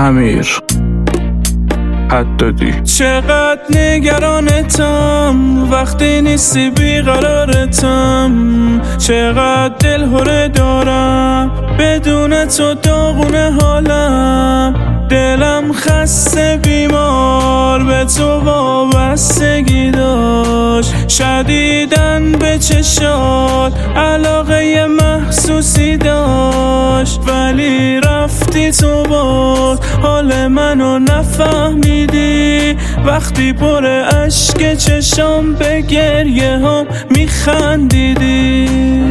امیر حدادی. چقدر نگرانتم وقتی نیستی بیقرارتم، چقدر دلهره دارم بدون تو داغونه حالم، دلم خسته بیمار به تو وابستگی داشت، شدیدن به چشات علاقه محسوسی داشت، ولی رفتی تو باز حال منو نفهمیدی، وقتی پر اشک چشام به گریه هم میخندیدی.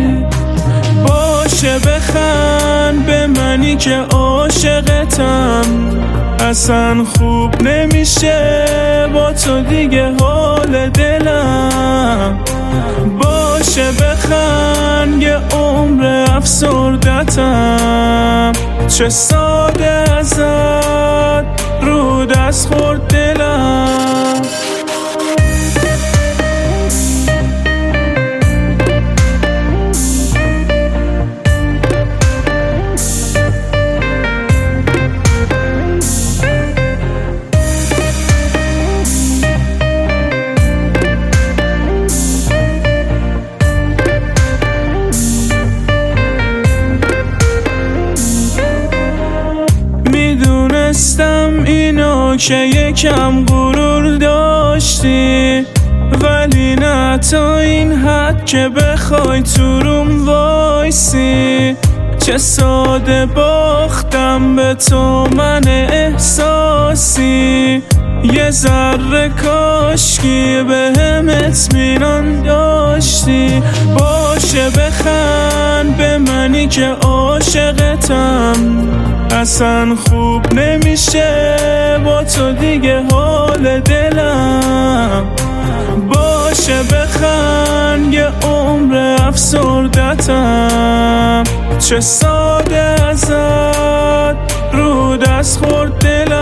باشه بخند به منی که عاشقتم، اصلا خوب نمیشه با تو دیگه حال دلم. باشه بخند یه عمر افسردتم، چه ساده ازت رو دست خورد دلم. میدونستم اینو که یکم غرور داشتی، ولی نه تا این حد که بخوای تو روم وایسی. چه ساده باختم به تو من احساسی، یه ذره کاشکی بهم اطمینان داشتی. باشه بخند به منی که عاشقتم، اصلا خوب نمیشه با تو دیگه حال دلم. باشه بخند یه عمر افسردتم، چه ساده ازت رو دست خورد دلم.